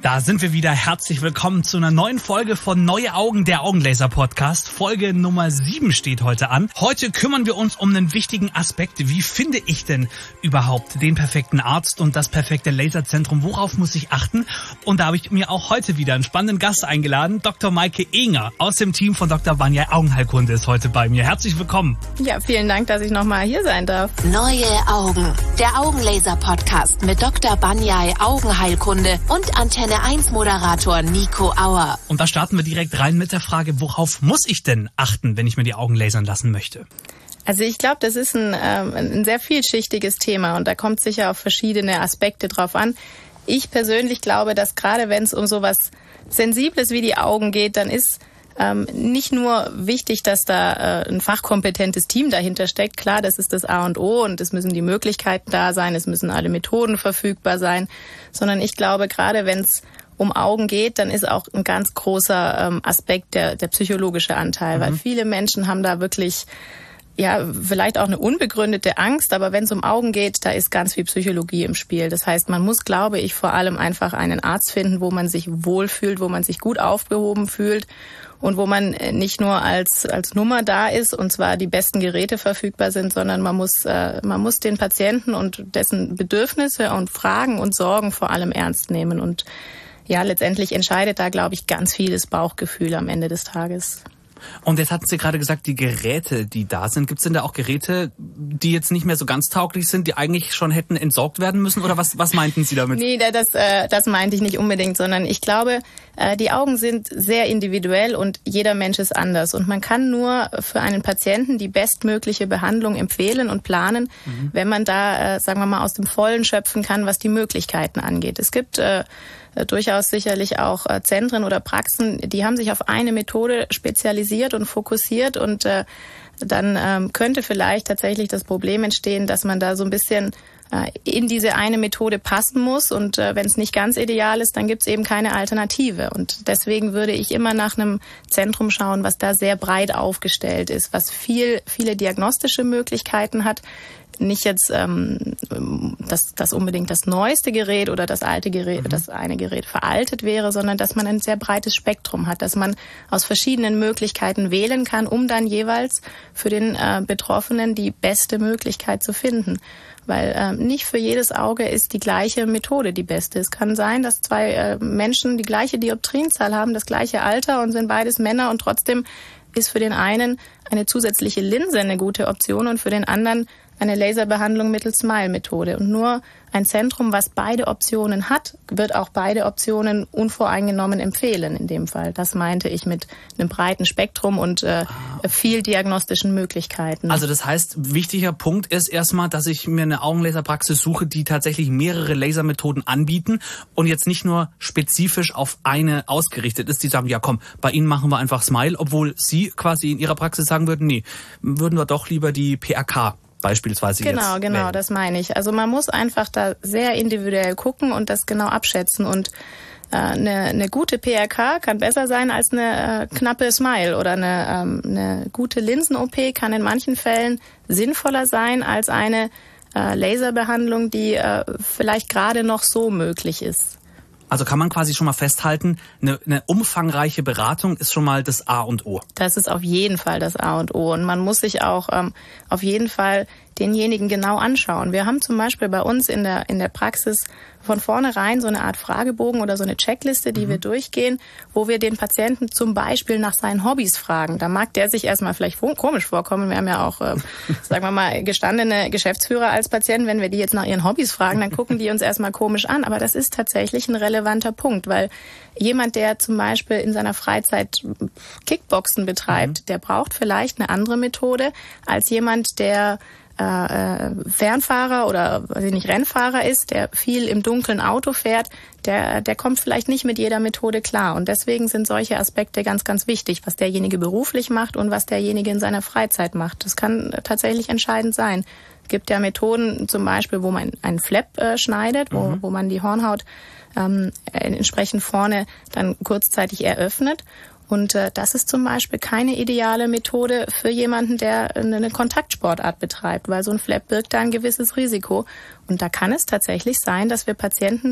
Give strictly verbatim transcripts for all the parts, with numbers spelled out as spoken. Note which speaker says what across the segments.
Speaker 1: Da sind wir wieder. Herzlich willkommen zu einer neuen Folge von Neue Augen, der Augenlaser-Podcast. Folge Nummer sieben steht heute an. Heute kümmern wir uns um einen wichtigen Aspekt. Wie finde ich denn überhaupt den perfekten Arzt und das perfekte Laserzentrum? Worauf muss ich achten? Und da habe ich mir auch heute wieder einen spannenden Gast eingeladen. Doktor Maike Enger aus dem Team von Doktor Banyai Augenheilkunde ist heute bei mir. Herzlich willkommen.
Speaker 2: Ja, vielen Dank, dass ich nochmal hier sein darf.
Speaker 3: Neue Augen, der Augenlaser-Podcast mit Doktor Banyai Augenheilkunde und Antenne eins Moderator Nico Auer.
Speaker 1: Und da starten wir direkt rein mit der Frage, worauf muss ich denn achten, wenn ich mir die Augen lasern lassen möchte?
Speaker 2: Also ich glaube, das ist ein, ähm, ein sehr vielschichtiges Thema und da kommt sicher auf verschiedene Aspekte drauf an. Ich persönlich glaube, dass gerade wenn es um sowas Sensibles wie die Augen geht, dann ist ähm, nicht nur wichtig, dass da äh, ein fachkompetentes Team dahinter steckt. Klar, das ist das A und O und es müssen die Möglichkeiten da sein, es müssen alle Methoden verfügbar sein, sondern ich glaube, gerade wenn es um Augen geht, dann ist auch ein ganz großer ähm, Aspekt der, der psychologische Anteil, mhm. weil viele Menschen haben da wirklich, ja, vielleicht auch eine unbegründete Angst, aber wenn es um Augen geht, da ist ganz viel Psychologie im Spiel. Das heißt, man muss, glaube ich, vor allem einfach einen Arzt finden, wo man sich wohlfühlt, wo man sich gut aufgehoben fühlt und wo man nicht nur als als Nummer da ist und zwar die besten Geräte verfügbar sind, sondern man muss äh, man muss den Patienten und dessen Bedürfnisse und Fragen und Sorgen vor allem ernst nehmen und ja, letztendlich entscheidet da, glaube ich, ganz vieles Bauchgefühl am Ende des Tages.
Speaker 1: Und jetzt hatten Sie gerade gesagt, die Geräte, die da sind, gibt es denn da auch Geräte, die jetzt nicht mehr so ganz tauglich sind, die eigentlich schon hätten entsorgt werden müssen? Oder was, was meinten Sie damit?
Speaker 2: Nee, das, äh, das meinte ich nicht unbedingt, sondern ich glaube, äh, die Augen sind sehr individuell und jeder Mensch ist anders. Und man kann nur für einen Patienten die bestmögliche Behandlung empfehlen und planen, mhm. wenn man da, äh, sagen wir mal, aus dem Vollen schöpfen kann, was die Möglichkeiten angeht. Es gibt äh, durchaus sicherlich auch äh, Zentren oder Praxen, die haben sich auf eine Methode spezialisiert und fokussiert und äh, dann ähm, könnte vielleicht tatsächlich das Problem entstehen, dass man da so ein bisschen äh, in diese eine Methode passen muss und äh, wenn es nicht ganz ideal ist, dann gibt es eben keine Alternative und deswegen würde ich immer nach einem Zentrum schauen, was da sehr breit aufgestellt ist, was viel viele diagnostische Möglichkeiten hat. Nicht jetzt ähm, dass das unbedingt das neueste Gerät oder das alte Gerät, mhm. das eine Gerät veraltet wäre, sondern dass man ein sehr breites Spektrum hat, dass man aus verschiedenen Möglichkeiten wählen kann, um dann jeweils für den äh, Betroffenen die beste Möglichkeit zu finden. Weil äh, nicht für jedes Auge ist die gleiche Methode die beste. Es kann sein, dass zwei äh, Menschen die gleiche Dioptrienzahl haben, das gleiche Alter und sind beides Männer und trotzdem ist für den einen eine zusätzliche Linse eine gute Option und für den anderen eine Laserbehandlung mittels Smile-Methode. Und nur ein Zentrum, was beide Optionen hat, wird auch beide Optionen unvoreingenommen empfehlen in dem Fall. Das meinte ich mit einem breiten Spektrum und äh, viel diagnostischen Möglichkeiten.
Speaker 1: Also das heißt, wichtiger Punkt ist erstmal, dass ich mir eine Augenlaserpraxis suche, die tatsächlich mehrere Lasermethoden anbieten und jetzt nicht nur spezifisch auf eine ausgerichtet ist. Die sagen, ja komm, bei Ihnen machen wir einfach Smile, obwohl Sie quasi in Ihrer Praxis sagen würden, nee, würden wir doch lieber die P R K beispielsweise
Speaker 2: genau,
Speaker 1: jetzt
Speaker 2: Genau, genau,
Speaker 1: wählen.
Speaker 2: Das meine ich. Also man muss einfach da sehr individuell gucken und das genau abschätzen und äh, eine, eine gute P R K kann besser sein als eine äh, knappe Smile oder eine, ähm, eine gute Linsen-O P kann in manchen Fällen sinnvoller sein als eine äh, Laserbehandlung, die äh, vielleicht gerade noch so möglich ist.
Speaker 1: Also kann man quasi schon mal festhalten, eine, eine umfangreiche Beratung ist schon mal das A und O.
Speaker 2: Das ist auf jeden Fall das A und O. Und man muss sich auch ähm, auf jeden Fall denjenigen genau anschauen. Wir haben zum Beispiel bei uns in der in der Praxis von vornherein so eine Art Fragebogen oder so eine Checkliste, die mhm. wir durchgehen, wo wir den Patienten zum Beispiel nach seinen Hobbys fragen. Da mag der sich erstmal vielleicht komisch vorkommen. Wir haben ja auch, äh, sagen wir mal, gestandene Geschäftsführer als Patienten. Wenn wir die jetzt nach ihren Hobbys fragen, dann gucken die uns erstmal komisch an. Aber das ist tatsächlich ein relevanter Punkt, weil jemand, der zum Beispiel in seiner Freizeit Kickboxen betreibt, mhm. der braucht vielleicht eine andere Methode als jemand, der äh, Fernfahrer oder weiß ich nicht, Rennfahrer ist, der viel im dunklen Auto fährt, der, der kommt vielleicht nicht mit jeder Methode klar. Und deswegen sind solche Aspekte ganz, ganz wichtig, was derjenige beruflich macht und was derjenige in seiner Freizeit macht. Das kann tatsächlich entscheidend sein. Es gibt ja Methoden zum Beispiel, wo man einen Flap äh, schneidet, wo, mhm. wo man die Hornhaut ähm, entsprechend vorne dann kurzzeitig eröffnet. Und äh, das ist zum Beispiel keine ideale Methode für jemanden, der eine Kontaktsportart betreibt, weil so ein Flap birgt da ein gewisses Risiko. Und da kann es tatsächlich sein, dass wir Patienten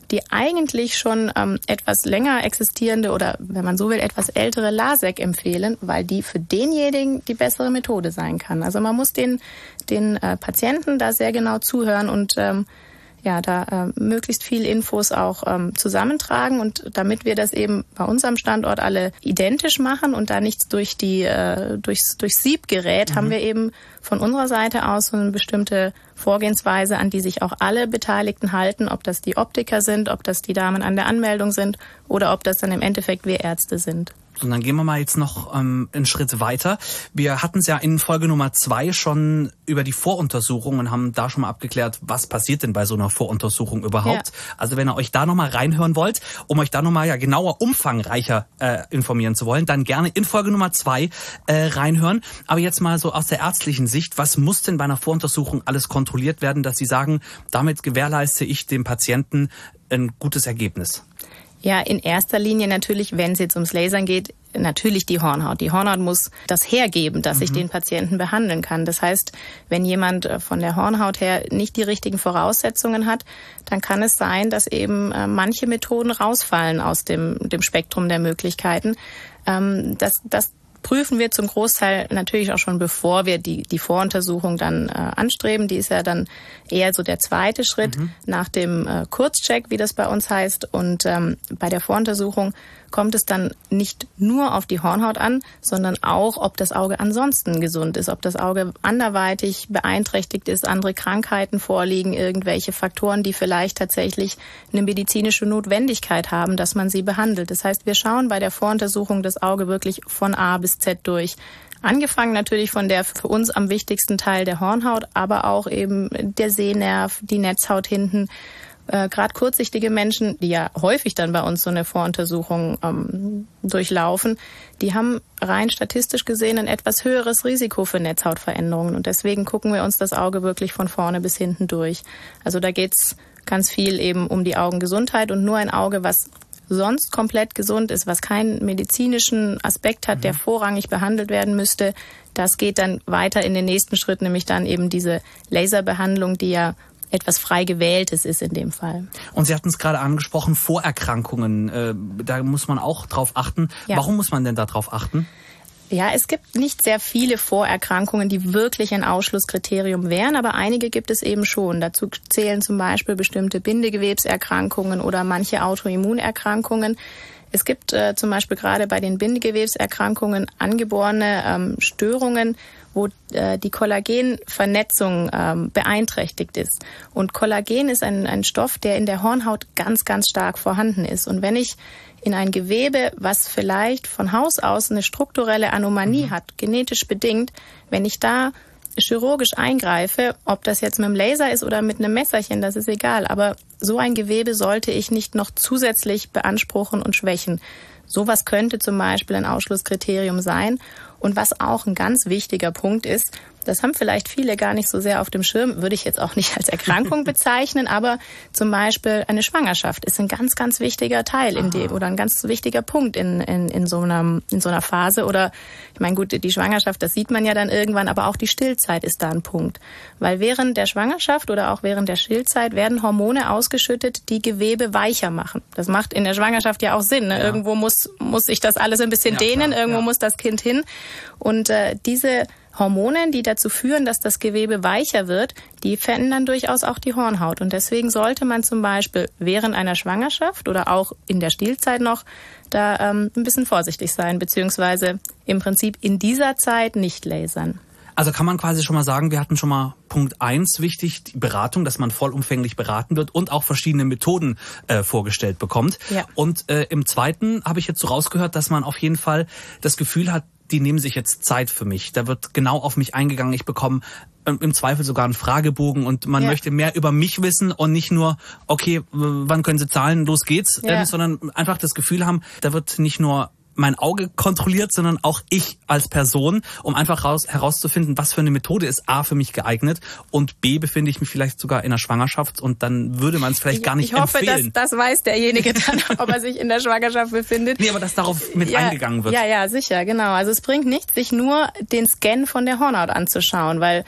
Speaker 2: die eigentlich schon ähm, etwas länger existierende oder, wenn man so will, etwas ältere LASIK empfehlen, weil die für denjenigen die bessere Methode sein kann. Also man muss den, den äh, Patienten da sehr genau zuhören und ähm, ja, da äh, möglichst viel Infos auch ähm, zusammentragen und damit wir das eben bei unserem Standort alle identisch machen und da nichts durch die äh, durchs, durchs Sieb gerät, mhm. haben wir eben von unserer Seite aus so eine bestimmte Vorgehensweise, an die sich auch alle Beteiligten halten, ob das die Optiker sind, ob das die Damen an der Anmeldung sind oder ob das dann im Endeffekt wir Ärzte sind.
Speaker 1: Und dann gehen wir mal jetzt noch ähm, einen Schritt weiter. Wir hatten es ja in Folge Nummer zwei schon über die Voruntersuchung und haben da schon mal abgeklärt, was passiert denn bei so einer Voruntersuchung überhaupt. Ja. Also wenn ihr euch da nochmal reinhören wollt, um euch da nochmal ja genauer, umfangreicher äh, informieren zu wollen, dann gerne in Folge Nummer zwei äh, reinhören. Aber jetzt mal so aus der ärztlichen Sicht, was muss denn bei einer Voruntersuchung alles kontrolliert werden, dass Sie sagen, damit gewährleiste ich dem Patienten ein gutes Ergebnis?
Speaker 2: Ja, in erster Linie natürlich, wenn es jetzt ums Lasern geht, natürlich die Hornhaut. Die Hornhaut muss das hergeben, dass mhm. ich den Patienten behandeln kann. Das heißt, wenn jemand von der Hornhaut her nicht die richtigen Voraussetzungen hat, dann kann es sein, dass eben äh, manche Methoden rausfallen aus dem, dem Spektrum der Möglichkeiten. Ähm, das, das prüfen wir zum Großteil natürlich auch schon, bevor wir die, die Voruntersuchung dann äh, anstreben. Die ist ja dann eher so der zweite Schritt mhm. nach dem äh, Kurzcheck, wie das bei uns heißt. Und ähm, bei der Voruntersuchung kommt es dann nicht nur auf die Hornhaut an, sondern auch, ob das Auge ansonsten gesund ist, ob das Auge anderweitig beeinträchtigt ist, andere Krankheiten vorliegen, irgendwelche Faktoren, die vielleicht tatsächlich eine medizinische Notwendigkeit haben, dass man sie behandelt. Das heißt, wir schauen bei der Voruntersuchung das Auge wirklich von A bis Z durch. Angefangen natürlich von der für uns am wichtigsten Teil der Hornhaut, aber auch eben der Sehnerv, die Netzhaut hinten. Äh, Gerade kurzsichtige Menschen, die ja häufig dann bei uns so eine Voruntersuchung ähm, durchlaufen, die haben rein statistisch gesehen ein etwas höheres Risiko für Netzhautveränderungen. Und deswegen gucken wir uns das Auge wirklich von vorne bis hinten durch. Also da geht's ganz viel eben um die Augengesundheit und nur ein Auge, was sonst komplett gesund ist, was keinen medizinischen Aspekt hat, mhm. der vorrangig behandelt werden müsste, das geht dann weiter in den nächsten Schritt, nämlich dann eben diese Laserbehandlung, die ja etwas frei gewähltes ist in dem Fall.
Speaker 1: Und Sie hatten es gerade angesprochen, Vorerkrankungen, äh, da muss man auch drauf achten. Ja. Warum muss man denn da drauf achten?
Speaker 2: Ja, es gibt nicht sehr viele Vorerkrankungen, die wirklich ein Ausschlusskriterium wären, aber einige gibt es eben schon. Dazu zählen zum Beispiel bestimmte Bindegewebserkrankungen oder manche Autoimmunerkrankungen. Es gibt äh, zum Beispiel gerade bei den Bindegewebserkrankungen angeborene ähm, Störungen, wo äh, die Kollagenvernetzung ähm, beeinträchtigt ist. Und Kollagen ist ein, ein Stoff, der in der Hornhaut ganz, ganz stark vorhanden ist. Und wenn ich in ein Gewebe, was vielleicht von Haus aus eine strukturelle Anomalie mhm. hat, genetisch bedingt, wenn ich da chirurgisch eingreife, ob das jetzt mit dem Laser ist oder mit einem Messerchen, das ist egal. Aber so ein Gewebe sollte ich nicht noch zusätzlich beanspruchen und schwächen. Sowas könnte zum Beispiel ein Ausschlusskriterium sein. Und was auch ein ganz wichtiger Punkt ist, das haben vielleicht viele gar nicht so sehr auf dem Schirm, würde ich jetzt auch nicht als Erkrankung bezeichnen, aber zum Beispiel eine Schwangerschaft ist ein ganz, ganz wichtiger Teil in dem oder ein ganz wichtiger Punkt in, in, in, so einer, in so einer Phase. Oder ich meine, gut, die Schwangerschaft, das sieht man ja dann irgendwann, aber auch die Stillzeit ist da ein Punkt. Weil während der Schwangerschaft oder auch während der Stillzeit werden Hormone ausgeschüttet, die Gewebe weicher machen. Das macht in der Schwangerschaft ja auch Sinn. Ne? Ja. Irgendwo muss, muss sich das alles ein bisschen ja, dehnen, klar, irgendwo ja. muss das Kind hin. Und äh, diese Hormone, die dazu führen, dass das Gewebe weicher wird, die verändern durchaus auch die Hornhaut. Und deswegen sollte man zum Beispiel während einer Schwangerschaft oder auch in der Stillzeit noch da ähm, ein bisschen vorsichtig sein, beziehungsweise im Prinzip in dieser Zeit nicht lasern.
Speaker 1: Also kann man quasi schon mal sagen, wir hatten schon mal Punkt eins wichtig, die Beratung, dass man vollumfänglich beraten wird und auch verschiedene Methoden äh, vorgestellt bekommt. Ja. Und äh, im zweiten habe ich jetzt so rausgehört, dass man auf jeden Fall das Gefühl hat, die nehmen sich jetzt Zeit für mich. Da wird genau auf mich eingegangen. Ich bekomme im Zweifel sogar einen Fragebogen und man ja. möchte mehr über mich wissen und nicht nur, okay, wann können Sie zahlen, los geht's, ja. ähm, sondern einfach das Gefühl haben, da wird nicht nur mein Auge kontrolliert, sondern auch ich als Person, um einfach raus, herauszufinden, was für eine Methode ist A für mich geeignet und B befinde ich mich vielleicht sogar in der Schwangerschaft und dann würde man es vielleicht
Speaker 2: ich,
Speaker 1: gar nicht
Speaker 2: ich hoffe,
Speaker 1: empfehlen.
Speaker 2: Ich hoffe, das weiß derjenige dann, ob er sich in der Schwangerschaft befindet.
Speaker 1: Nee, aber dass darauf mit
Speaker 2: ja,
Speaker 1: eingegangen wird.
Speaker 2: Ja, ja, sicher, genau. Also es bringt nichts, sich nur den Scan von der Hornhaut anzuschauen, weil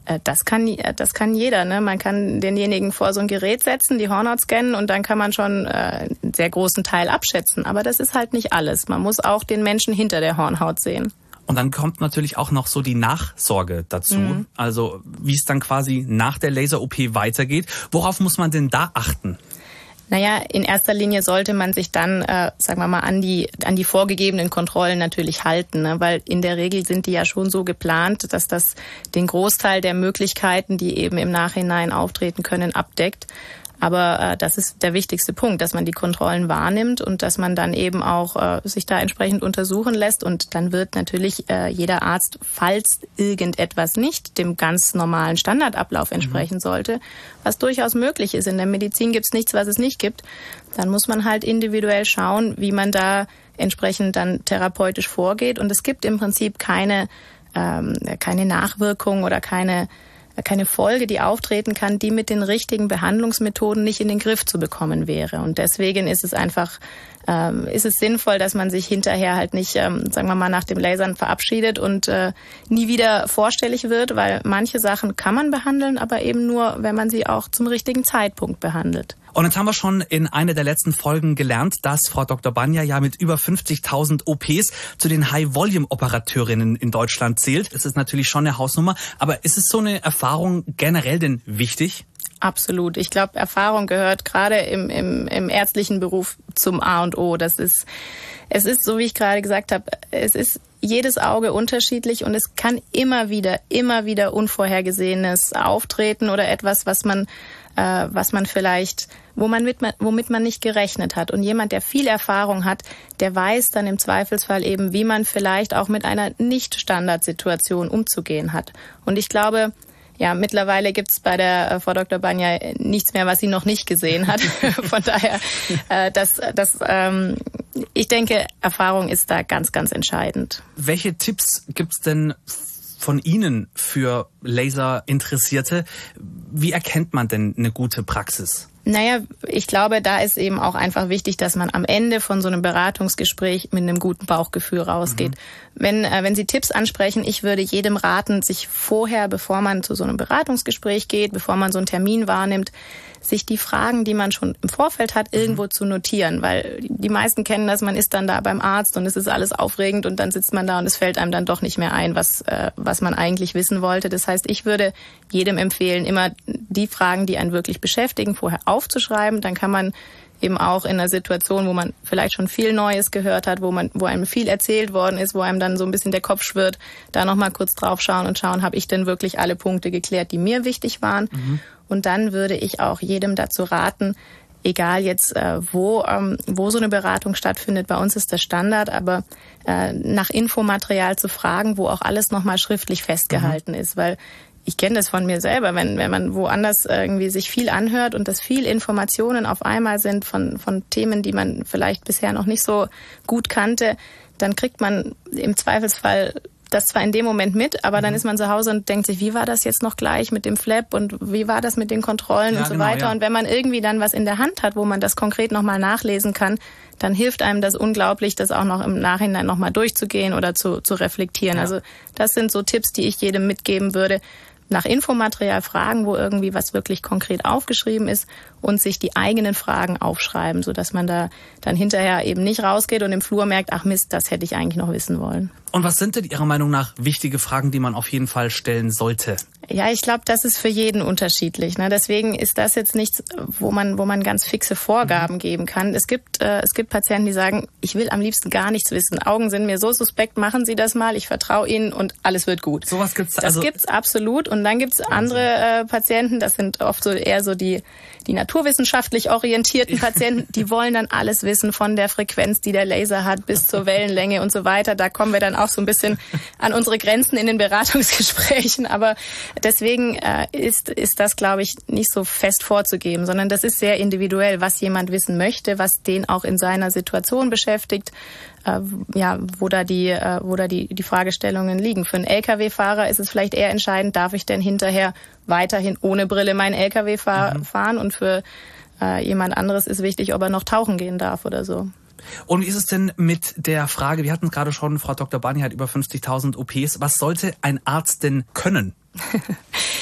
Speaker 2: Das kann, das kann jeder. Ne? Man kann denjenigen vor so ein Gerät setzen, die Hornhaut scannen und dann kann man schon äh, einen sehr großen Teil abschätzen. Aber das ist halt nicht alles. Man muss auch den Menschen hinter der Hornhaut sehen.
Speaker 1: Und dann kommt natürlich auch noch so die Nachsorge dazu. Mhm. Also wie es dann quasi nach der Laser-O P weitergeht. Worauf muss man denn da achten?
Speaker 2: Naja, in erster Linie sollte man sich dann, äh, sagen wir mal, an die an die vorgegebenen Kontrollen natürlich halten, ne? Weil in der Regel sind die ja schon so geplant, dass das den Großteil der Möglichkeiten, die eben im Nachhinein auftreten können, abdeckt. Aber äh, das ist der wichtigste Punkt, dass man die Kontrollen wahrnimmt und dass man dann eben auch äh, sich da entsprechend untersuchen lässt. Und dann wird natürlich äh, jeder Arzt, falls irgendetwas nicht dem ganz normalen Standardablauf entsprechen mhm. sollte, was durchaus möglich ist. In der Medizin gibt es nichts, was es nicht gibt. Dann muss man halt individuell schauen, wie man da entsprechend dann therapeutisch vorgeht. Und es gibt im Prinzip keine, ähm, keine Nachwirkung oder keine keine Folge, die auftreten kann, die mit den richtigen Behandlungsmethoden nicht in den Griff zu bekommen wäre. Und deswegen ist es einfach, ähm, ist es sinnvoll, dass man sich hinterher halt nicht, ähm, sagen wir mal, nach dem Lasern verabschiedet und äh, nie wieder vorstellig wird, weil manche Sachen kann man behandeln, aber eben nur, wenn man sie auch zum richtigen Zeitpunkt behandelt.
Speaker 1: Und jetzt haben wir schon in einer der letzten Folgen gelernt, dass Frau Doktor Banja ja mit über fünfzigtausend O Ps zu den High-Volume-Operateurinnen in Deutschland zählt. Es ist natürlich schon eine Hausnummer, aber ist es so eine Erfahrung generell denn wichtig?
Speaker 2: Absolut. Ich glaube, Erfahrung gehört gerade im, im, im ärztlichen Beruf zum A und O. Das ist, es ist, so wie ich gerade gesagt habe, es ist jedes Auge unterschiedlich und es kann immer wieder, immer wieder Unvorhergesehenes auftreten oder etwas, was man äh, was man vielleicht, wo man mit, womit man nicht gerechnet hat. Und jemand, der viel Erfahrung hat, der weiß dann im Zweifelsfall eben, wie man vielleicht auch mit einer Nicht-Standardsituation umzugehen hat. Und ich glaube, ja, mittlerweile gibt's bei der äh, Frau Doktor Banja nichts mehr, was sie noch nicht gesehen hat. Von daher, äh, das, das, ähm, ich denke, Erfahrung ist da ganz, ganz entscheidend.
Speaker 1: Welche Tipps gibt's denn von Ihnen für Laser-Interessierte? Wie erkennt man denn eine gute Praxis?
Speaker 2: Naja, ich glaube, da ist eben auch einfach wichtig, dass man am Ende von so einem Beratungsgespräch mit einem guten Bauchgefühl rausgeht. Mhm. Wenn, äh, wenn Sie Tipps ansprechen, ich würde jedem raten, sich vorher, bevor man zu so einem Beratungsgespräch geht, bevor man so einen Termin wahrnimmt, sich die Fragen, die man schon im Vorfeld hat, irgendwo mhm. zu notieren. Weil die meisten kennen das, man ist dann da beim Arzt und es ist alles aufregend und dann sitzt man da und es fällt einem dann doch nicht mehr ein, was, äh, was man eigentlich wissen wollte. Das heißt, ich würde jedem empfehlen, immer die Fragen, die einen wirklich beschäftigen, vorher aufzuschreiben. Dann kann man eben auch in einer Situation, wo man vielleicht schon viel Neues gehört hat, wo man, wo einem viel erzählt worden ist, wo einem dann so ein bisschen der Kopf schwirrt, da nochmal kurz drauf schauen und schauen, habe ich denn wirklich alle Punkte geklärt, die mir wichtig waren? Mhm. Und dann würde ich auch jedem dazu raten, egal jetzt äh, wo ähm, wo so eine Beratung stattfindet, bei uns ist das Standard, aber äh, nach Infomaterial zu fragen, wo auch alles nochmal schriftlich festgehalten mhm. ist, weil ich kenne das von mir selber, wenn wenn man woanders irgendwie sich viel anhört und das viel Informationen auf einmal sind von von Themen, die man vielleicht bisher noch nicht so gut kannte, dann kriegt man im Zweifelsfall das zwar in dem Moment mit, aber mhm. dann ist man zu Hause und denkt sich, wie war das jetzt noch gleich mit dem Flap und wie war das mit den Kontrollen ja, und so genau, weiter. Ja. Und wenn man irgendwie dann was in der Hand hat, wo man das konkret nochmal nachlesen kann, dann hilft einem das unglaublich, das auch noch im Nachhinein nochmal durchzugehen oder zu, zu reflektieren. Ja. Also das sind so Tipps, die ich jedem mitgeben würde. Nach Infomaterial fragen, wo irgendwie was wirklich konkret aufgeschrieben ist und sich die eigenen Fragen aufschreiben, sodass man da dann hinterher eben nicht rausgeht und im Flur merkt, ach Mist, das hätte ich eigentlich noch wissen wollen.
Speaker 1: Und was sind denn Ihrer Meinung nach wichtige Fragen, die man auf jeden Fall stellen sollte?
Speaker 2: Ja, ich glaube, das ist für jeden unterschiedlich. Ne? Deswegen ist das jetzt nichts, wo man wo man ganz fixe Vorgaben mhm. geben kann. Es gibt äh, es gibt Patienten, die sagen, ich will am liebsten gar nichts wissen. Augen sind mir so suspekt, machen Sie das mal, ich vertraue Ihnen und alles wird gut.
Speaker 1: Sowas gibt's
Speaker 2: das
Speaker 1: also.
Speaker 2: Das gibt's absolut. Und dann gibt's andere äh, Patienten, das sind oft so eher so die die naturwissenschaftlich orientierten Patienten, die wollen dann alles wissen von der Frequenz, die der Laser hat, bis zur Wellenlänge und so weiter. Da kommen wir dann auch so ein bisschen an unsere Grenzen in den Beratungsgesprächen. Aber deswegen äh, ist ist das, glaube ich, nicht so fest vorzugeben, sondern das ist sehr individuell, was jemand wissen möchte, was den auch in seiner Situation beschäftigt, äh, ja, wo da die äh, wo da die die Fragestellungen liegen. Für einen L K W-Fahrer ist es vielleicht eher entscheidend, darf ich denn hinterher weiterhin ohne Brille meinen L K W fahr- mhm. fahren? Und für äh, jemand anderes ist wichtig, ob er noch tauchen gehen darf oder so.
Speaker 1: Und wie ist es denn mit der Frage, wir hatten es gerade schon, Frau Doktor Banja hat über fünfzigtausend O Ps, was sollte ein Arzt denn können?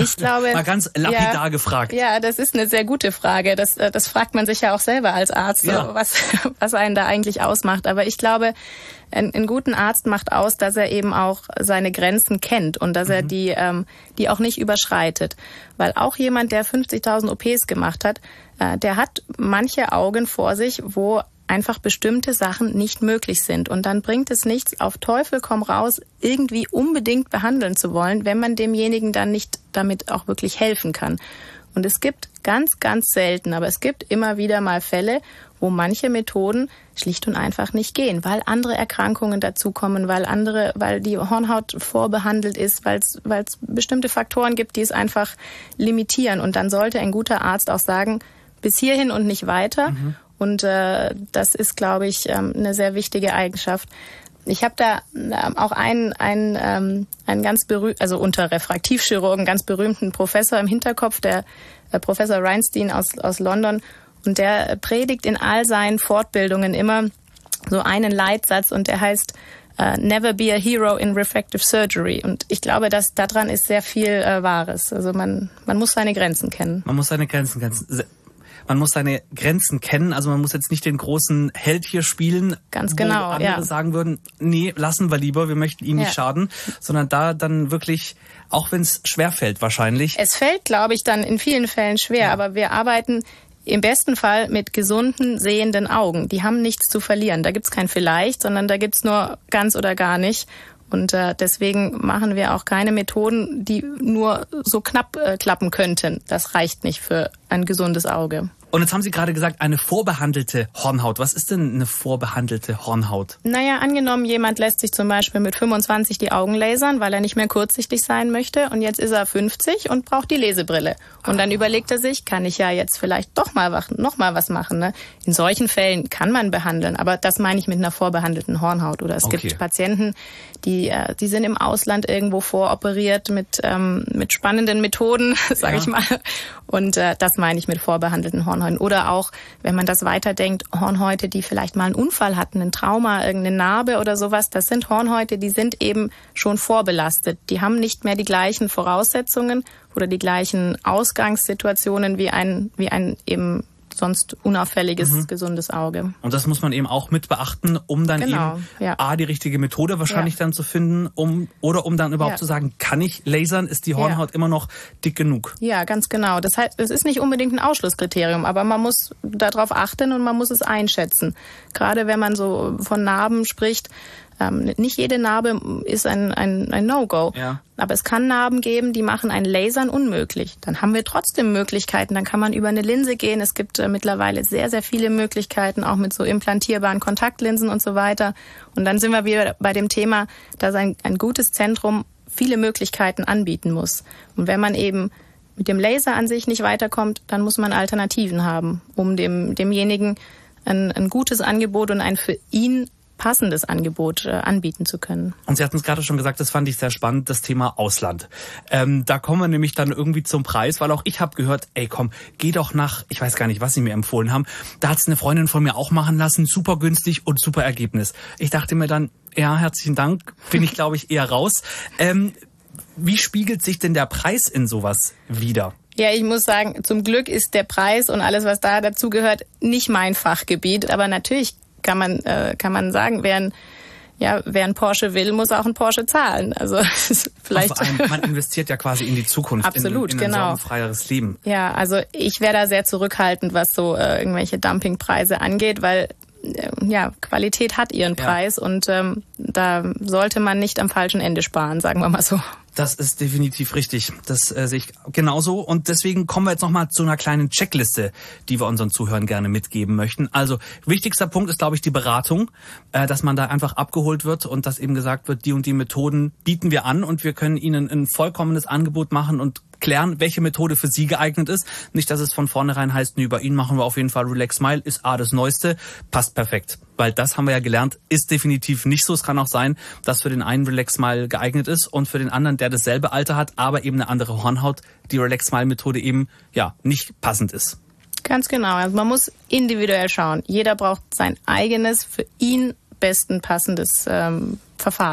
Speaker 2: ich glaube...
Speaker 1: Mal ganz lapidar
Speaker 2: ja,
Speaker 1: gefragt.
Speaker 2: Ja, das ist eine sehr gute Frage. Das, das fragt man sich ja auch selber als Arzt,
Speaker 1: ja.
Speaker 2: so, was, was einen da eigentlich ausmacht. Aber ich glaube, ein, einen guten Arzt macht aus, dass er eben auch seine Grenzen kennt und dass mhm. er die, ähm, die auch nicht überschreitet. Weil auch jemand, der fünfzigtausend O Ps gemacht hat, äh, der hat manche Augen vor sich, wo einfach bestimmte Sachen nicht möglich sind. Und dann bringt es nichts, auf Teufel komm raus, irgendwie unbedingt behandeln zu wollen, wenn man demjenigen dann nicht damit auch wirklich helfen kann. Und es gibt ganz, ganz selten, aber es gibt immer wieder mal Fälle, wo manche Methoden schlicht und einfach nicht gehen, weil andere Erkrankungen dazukommen, weil andere, weil die Hornhaut vorbehandelt ist, weil es weil es bestimmte Faktoren gibt, die es einfach limitieren. Und dann sollte ein guter Arzt auch sagen, bis hierhin und nicht weiter. Mhm. Und äh, das ist, glaube ich, ähm, eine sehr wichtige Eigenschaft. Ich habe da ähm, auch einen, einen, ähm, einen ganz berühmten, also unter Refraktivchirurgen, ganz berühmten Professor im Hinterkopf, der äh, Professor Reinstein aus, aus London. Und der predigt in all seinen Fortbildungen immer so einen Leitsatz und der heißt uh, Never be a hero in refractive surgery. Und ich glaube, dass daran ist sehr viel äh, Wahres. Also man, man muss seine Grenzen kennen.
Speaker 1: Man muss seine Grenzen kennen. Man muss seine Grenzen kennen, also man muss jetzt nicht den großen Held hier spielen,
Speaker 2: ganz genau,
Speaker 1: wo andere
Speaker 2: ja.
Speaker 1: sagen würden, nee, lassen wir lieber, wir möchten ihm nicht
Speaker 2: ja.
Speaker 1: schaden, sondern da dann wirklich, auch wenn es schwerfällt wahrscheinlich.
Speaker 2: Es fällt, glaube ich, dann in vielen Fällen schwer, ja. aber wir arbeiten im besten Fall mit gesunden, sehenden Augen. Die haben nichts zu verlieren. Da gibt's kein Vielleicht, sondern da gibt's nur ganz oder gar nicht. Und äh, deswegen machen wir auch keine Methoden, die nur so knapp äh, klappen könnten. Das reicht nicht für ein gesundes Auge.
Speaker 1: Und jetzt haben Sie gerade gesagt, eine vorbehandelte Hornhaut. Was ist denn eine vorbehandelte Hornhaut?
Speaker 2: Naja, angenommen, jemand lässt sich zum Beispiel mit fünfundzwanzig die Augen lasern, weil er nicht mehr kurzsichtig sein möchte. Und jetzt ist er fünfzig und braucht die Lesebrille. Und dann überlegt er sich, kann ich ja jetzt vielleicht doch mal, noch mal was machen. Ne? In solchen Fällen kann man behandeln, aber das meine ich mit einer vorbehandelten Hornhaut. Oder es okay. gibt Patienten, die, äh, die sind im Ausland irgendwo voroperiert mit, ähm, mit spannenden Methoden, sage ja. ich mal. Und äh, das meine ich mit vorbehandelten Hornhäuten. Oder auch, wenn man das weiterdenkt, Hornhäute, die vielleicht mal einen Unfall hatten, ein Trauma, irgendeine Narbe oder sowas, das sind Hornhäute, die sind eben schon vorbelastet. Die haben nicht mehr die gleichen Voraussetzungen oder die gleichen Ausgangssituationen wie ein, wie ein eben sonst unauffälliges, mhm. gesundes Auge.
Speaker 1: Und das muss man eben auch mit beachten, um dann
Speaker 2: genau,
Speaker 1: eben
Speaker 2: ja.
Speaker 1: A, die richtige Methode wahrscheinlich ja. dann zu finden, um oder um dann überhaupt ja. zu sagen, kann ich lasern, ist die Hornhaut ja. immer noch dick genug?
Speaker 2: Ja, ganz genau. Das heißt, es ist nicht unbedingt ein Ausschlusskriterium, aber man muss darauf achten und man muss es einschätzen. Gerade wenn man so von Narben spricht, Ähm, nicht jede Narbe ist ein, ein, ein No-Go. Ja. Aber es kann Narben geben, die machen ein Lasern unmöglich. Dann haben wir trotzdem Möglichkeiten. Dann kann man über eine Linse gehen. Es gibt äh, mittlerweile sehr, sehr viele Möglichkeiten, auch mit so implantierbaren Kontaktlinsen und so weiter. Und dann sind wir wieder bei dem Thema, dass ein, ein gutes Zentrum viele Möglichkeiten anbieten muss. Und wenn man eben mit dem Laser an sich nicht weiterkommt, dann muss man Alternativen haben, um dem, demjenigen ein, ein gutes Angebot und ein für ihn passendes Angebot äh, anbieten zu können.
Speaker 1: Und Sie hatten es gerade schon gesagt, das fand ich sehr spannend, das Thema Ausland. Ähm, da kommen wir nämlich dann irgendwie zum Preis, weil auch ich habe gehört, ey komm, geh doch nach, ich weiß gar nicht, was Sie mir empfohlen haben, da hat es eine Freundin von mir auch machen lassen, super günstig und super Ergebnis. Ich dachte mir dann, ja, herzlichen Dank, bin ich glaube ich eher raus. Ähm, wie spiegelt sich denn der Preis in sowas wider?
Speaker 2: Ja, ich muss sagen, zum Glück ist der Preis und alles, was da dazugehört, nicht mein Fachgebiet, aber natürlich kann man äh, kann man sagen, wer ein, ja, wer ein Porsche will, muss auch ein Porsche zahlen. Also vielleicht.
Speaker 1: Vor allem, man investiert ja quasi in die Zukunft,
Speaker 2: absolut,
Speaker 1: in, in ein
Speaker 2: genau.
Speaker 1: sorgenfreieres Leben.
Speaker 2: Ja, also ich wäre da sehr zurückhaltend, was so äh, irgendwelche Dumpingpreise angeht, weil äh, ja Qualität hat ihren Preis ja. und ähm, da sollte man nicht am falschen Ende sparen, sagen wir mal so.
Speaker 1: Das ist definitiv richtig. Das äh, sehe ich genauso. Und deswegen kommen wir jetzt nochmal zu einer kleinen Checkliste, die wir unseren Zuhörern gerne mitgeben möchten. Also wichtigster Punkt ist, glaube ich, die Beratung, äh, dass man da einfach abgeholt wird und dass eben gesagt wird, die und die Methoden bieten wir an und wir können Ihnen ein vollkommenes Angebot machen und klären, welche Methode für Sie geeignet ist. Nicht, dass es von vornherein heißt, nee, bei Ihnen machen wir auf jeden Fall Relax Smile, ist A das Neueste, passt perfekt. Weil das haben wir ja gelernt, ist definitiv nicht so. Es kann auch sein, dass für den einen Relax Smile geeignet ist und für den anderen, der dasselbe Alter hat, aber eben eine andere Hornhaut, die Relax Smile Methode eben ja nicht passend ist.
Speaker 2: Ganz genau. Also man muss individuell schauen. Jeder braucht sein eigenes, für ihn besten passendes ähm, Verfahren.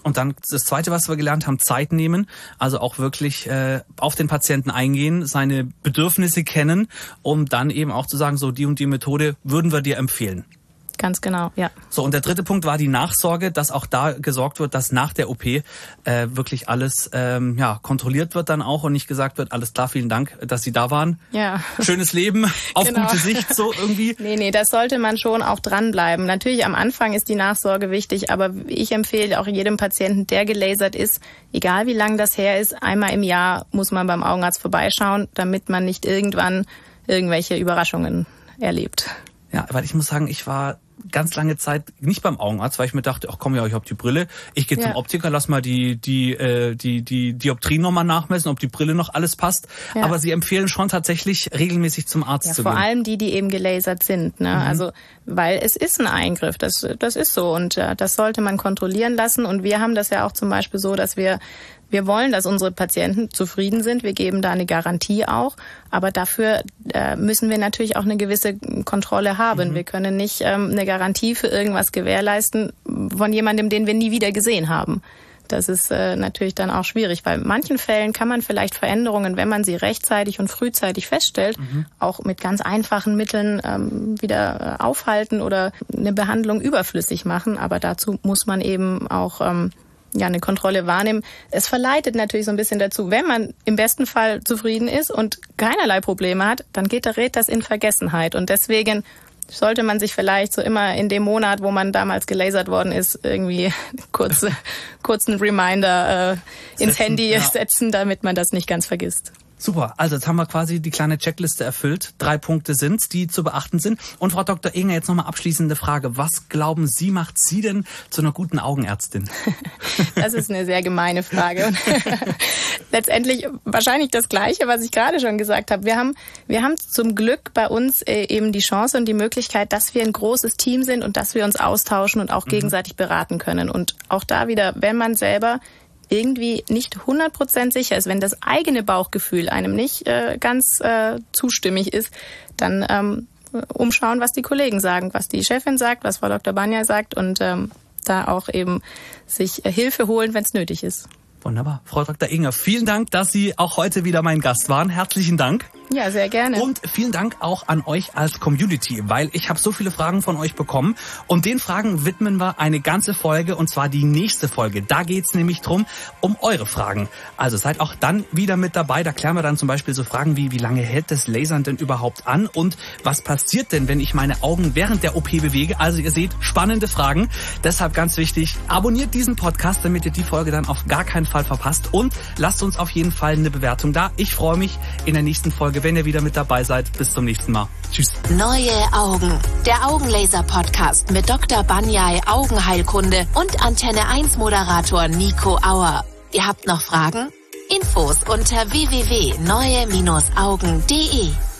Speaker 1: Und dann das Zweite, was wir gelernt haben, Zeit nehmen. Also auch wirklich äh, auf den Patienten eingehen, seine Bedürfnisse kennen, um dann eben auch zu sagen, so die und die Methode würden wir dir empfehlen.
Speaker 2: Ganz genau, ja.
Speaker 1: So, und der dritte Punkt war die Nachsorge, dass auch da gesorgt wird, dass nach der O P äh, wirklich alles ähm, ja kontrolliert wird dann auch und nicht gesagt wird, alles klar, vielen Dank, dass Sie da waren.
Speaker 2: Ja.
Speaker 1: Schönes Leben, auf
Speaker 2: genau.
Speaker 1: gute Sicht, so irgendwie.
Speaker 2: Nee, nee, das sollte man schon auch dranbleiben. Natürlich am Anfang ist die Nachsorge wichtig, aber ich empfehle auch jedem Patienten, der gelasert ist, egal wie lang das her ist, einmal im Jahr muss man beim Augenarzt vorbeischauen, damit man nicht irgendwann irgendwelche Überraschungen erlebt.
Speaker 1: Ja, weil ich muss sagen, ich war ganz lange Zeit nicht beim Augenarzt, weil ich mir dachte, ach komm ja, ich hab die Brille, ich gehe
Speaker 2: ja.
Speaker 1: zum Optiker, lass mal die die äh, die die Dioptrien nochmal nachmessen, ob die Brille noch alles passt. Ja. Aber Sie empfehlen schon tatsächlich regelmäßig zum Arzt
Speaker 2: ja,
Speaker 1: zu
Speaker 2: vor
Speaker 1: gehen.
Speaker 2: Vor allem die, die eben gelasert sind, ne? Mhm. Also weil es ist ein Eingriff, das das ist so und äh, das sollte man kontrollieren lassen. Und wir haben das ja auch zum Beispiel so, dass wir Wir wollen, dass unsere Patienten zufrieden sind. Wir geben da eine Garantie auch. Aber dafür äh, müssen wir natürlich auch eine gewisse Kontrolle haben. Mhm. Wir können nicht ähm, eine Garantie für irgendwas gewährleisten von jemandem, den wir nie wieder gesehen haben. Das ist äh, natürlich dann auch schwierig, weil in manchen Fällen kann man vielleicht Veränderungen, wenn man sie rechtzeitig und frühzeitig feststellt, mhm. auch mit ganz einfachen Mitteln ähm, wieder äh, aufhalten oder eine Behandlung überflüssig machen. Aber dazu muss man eben auch ähm, ja, eine Kontrolle wahrnehmen. Es verleitet natürlich so ein bisschen dazu, wenn man im besten Fall zufrieden ist und keinerlei Probleme hat, dann geht gerät das in Vergessenheit. Und deswegen sollte man sich vielleicht so immer in dem Monat, wo man damals gelasert worden ist, irgendwie kurz, kurzen Reminder äh, ins setzen, Handy ja. setzen, damit man das nicht ganz vergisst.
Speaker 1: Super, also jetzt haben wir quasi die kleine Checkliste erfüllt. Drei Punkte sind's, die zu beachten sind. Und Frau Doktor Enger, jetzt nochmal abschließende Frage. Was glauben Sie, macht Sie denn zu einer guten Augenärztin?
Speaker 2: Das ist eine sehr gemeine Frage. Und letztendlich wahrscheinlich das Gleiche, was ich gerade schon gesagt habe. Wir haben, wir haben zum Glück bei uns eben die Chance und die Möglichkeit, dass wir ein großes Team sind und dass wir uns austauschen und auch gegenseitig beraten können. Und auch da wieder, wenn man selber irgendwie nicht hundert Prozent sicher ist, wenn das eigene Bauchgefühl einem nicht äh, ganz äh, zustimmig ist, dann ähm, umschauen, was die Kollegen sagen, was die Chefin sagt, was Frau Doktor Banyai sagt und ähm, da auch eben sich äh, Hilfe holen, wenn es nötig ist.
Speaker 1: Wunderbar. Frau Doktor Enger, vielen Dank, dass Sie auch heute wieder mein Gast waren. Herzlichen Dank.
Speaker 2: Ja, sehr gerne.
Speaker 1: Und vielen Dank auch an euch als Community, weil ich habe so viele Fragen von euch bekommen. Und den Fragen widmen wir eine ganze Folge, und zwar die nächste Folge. Da geht's nämlich drum, um eure Fragen. Also seid auch dann wieder mit dabei. Da klären wir dann zum Beispiel so Fragen wie, wie lange hält das Lasern denn überhaupt an? Und was passiert denn, wenn ich meine Augen während der O P bewege? Also ihr seht, spannende Fragen. Deshalb ganz wichtig, abonniert diesen Podcast, damit ihr die Folge dann auf gar keinen Fall verpasst. Und lasst uns auf jeden Fall eine Bewertung da. Ich freue mich in der nächsten Folge, wenn ihr wieder mit dabei seid. Bis zum nächsten Mal. Tschüss.
Speaker 3: Neue Augen. Der Augenlaser-Podcast mit Doktor Banyai Augenheilkunde und Antenne eins Moderator Nico Auer. Ihr habt noch Fragen? Infos unter w w w punkt neue Augen punkt de.